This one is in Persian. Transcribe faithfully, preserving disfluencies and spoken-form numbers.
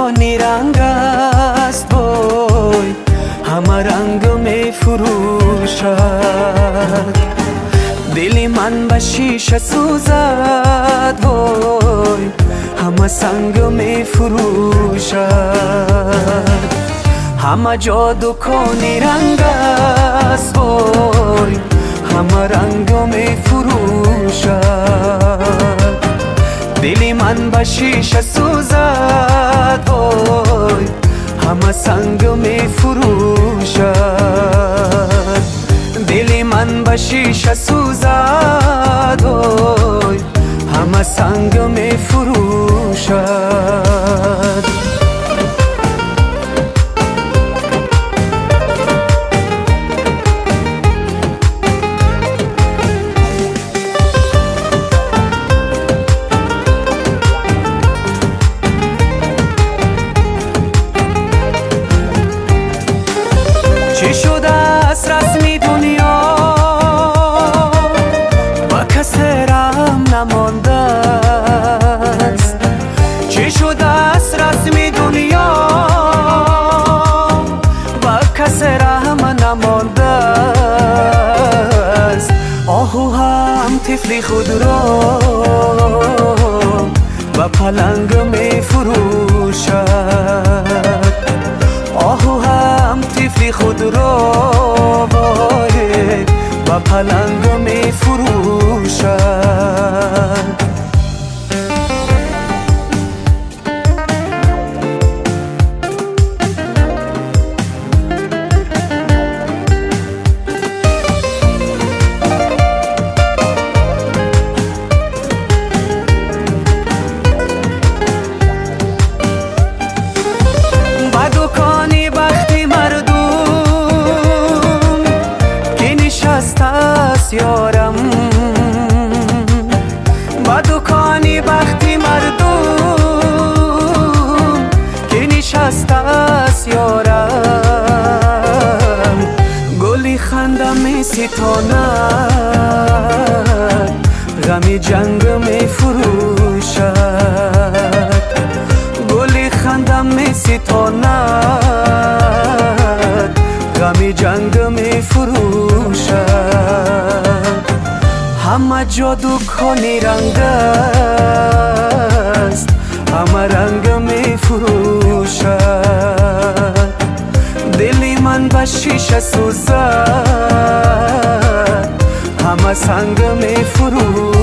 نیرنگ است وای، همه رنگ می فروشد. دل من به شیشه سوزد وای، همه سنگ می فروشد. همه جا دکانی رنگ است وای، همه رنگ می فروشد. دل من به شیشه سوزد وای، همه سنگ می فروشد. دل من به شیشه سوزد وای، همه سنگ می فروشد. چی شده است رسمی دنیا و کسی رحم نمانده است. چی شده است رسمی دنیا و کسی رحم نمانده است. آهو هم طفل خود را و پلنگ می فروشد. آهو هم طفل خود را و پلنگ می فروشد. یارم با دکانی بختی مردم که نشسته است یارم. گلی خنده می ستاند، غم جنگ می فروشد. گلی خنده می ستاند، غم جنگ می فروشد. همه جا دکانی رنگ است، همه رنگ می فروشد. دل من به شیشه سوزد، همه سنگ می فروشد.